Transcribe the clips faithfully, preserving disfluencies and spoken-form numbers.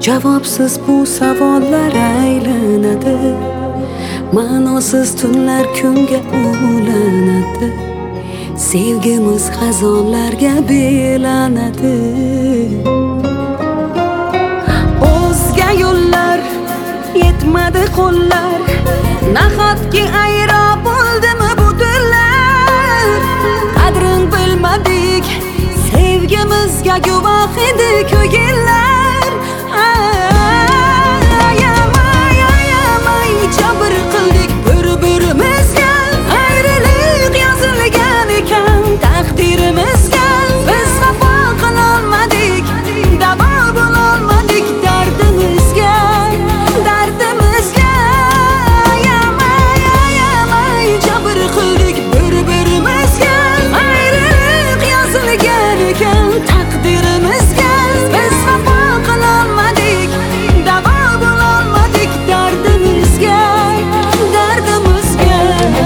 Javobsiz bu savollar aylanadi, ma'nosiz tunlar kunga ulanadi. Sevgimiz xazonlarga belanadi. O'zga yo'llar yetmadi qo'llar, nahotki ayro bo'ldimi bu dillar? Qadrin bilmadik, sevgimizga guvoh edi ko'ngillar. Ayamay, ayamay, jabr qildik bir-birimizga. Ayriliq yozilgan ekan taqdirimizga. Biz xafa qilolmadik, davo bo'lolmadik dardimizga, dardimizga. Ayamay, ayamay, jabr qildik bir-birimizga. Ayriliq yozilgan ekan taqdirimizga. Biz xafa qilolmadik, davo bo'lolmadik dardimizga, dardimizga.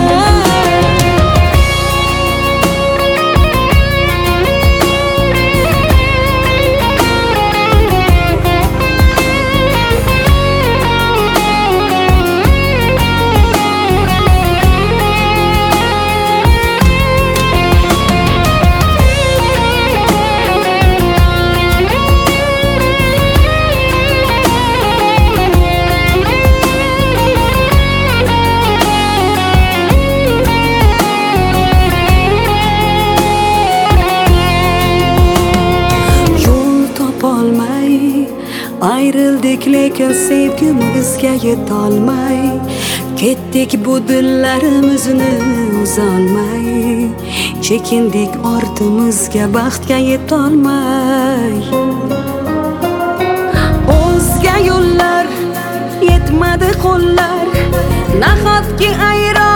Ayrıldık lekin sevgimizga yetolmay, ketdik bu dillarimizni uzolmay. Chekindik ortimizga baxtga yetolmay. O'zga yo'llar yetmadi qo'llar, nahotki ayro